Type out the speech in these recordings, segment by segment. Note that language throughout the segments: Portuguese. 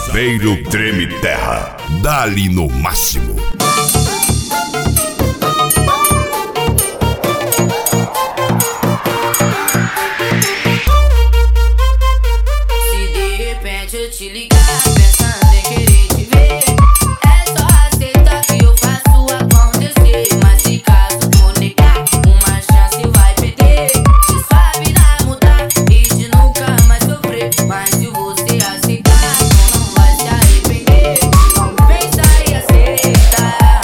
Saveiro Treme Terra, dá-lhe no máximo. Se de repente eu te ligar pensando em querer te ver, é só aceitar que eu faço acontecer. Mas se caso tu negar, uma chance vai perder. De sua vida mudar e de nunca mais sofrer. Mas se você aceitar, tu não vai se arrepender. Então pensa e aceita.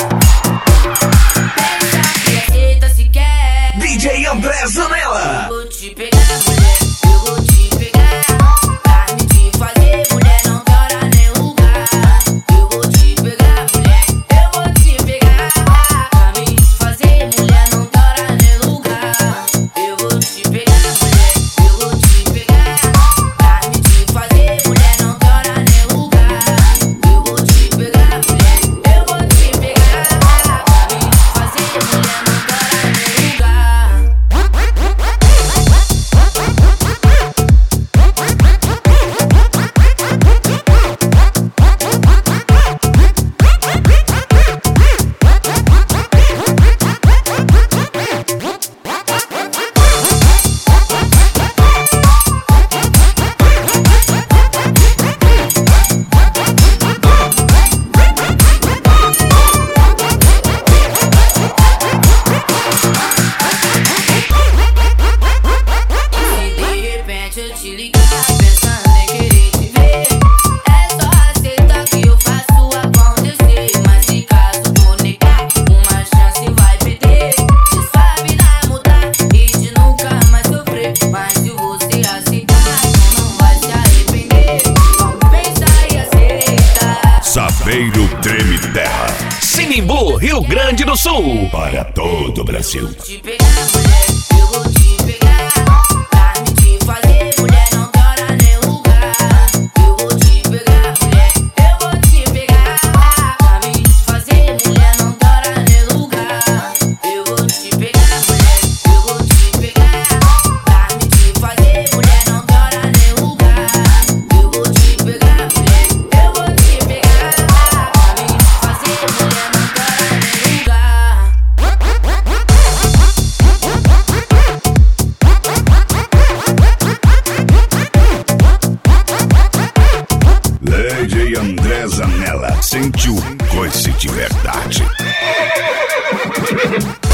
Pensa e aceita se quer. DJ André Zanella. Eu vou te pegar, mulher, eu vou te pegar. Pra me te fazer, mulher, não tem hora nem lugar. Eu vou te pegar, mulher, eu vou te pegar. Pra me te fazer, mulher, não tem hora nem lugar. Eu vou te pegar, mulher, eu vou te pegar. Pra me te fazer, mulher, não tem hora nem lugar. Eu vou te pegar, mulher, eu vou te pegar. Pra me te fazer, mulher, não tem hora nem lugar. Se de repente eu te ligar pensando em querer te ver, é só aceitar que eu faço acontecer. Mas se caso tu negar, uma chance vai perder. De sua vida mudar e de nunca mais sofrer. Mas se você aceitar, tu não vai se arrepender. Então pensa e aceita. Saveiro Treme Terra, Sinimbu, Rio Grande do Sul. para todo o Brasil. Te pegar, mulher, eu vou te pegar. Pra me te fazer, mulher, não tem hora nem lugar. Eu vou te pegar, mulher, eu vou te pegar. Pra me te fazer, mulher, não tem hora nem lugar. Eu vou te pegar, mulher, eu vou te pegar. Pra me te fazer, mulher, não tem hora nem lugar. Eu vou te pegar, mulher, eu vou te pegar. Pra me te fazer, mulher, não tem hora nem lugar. DJ André Zanella, sentiu coice de verdade.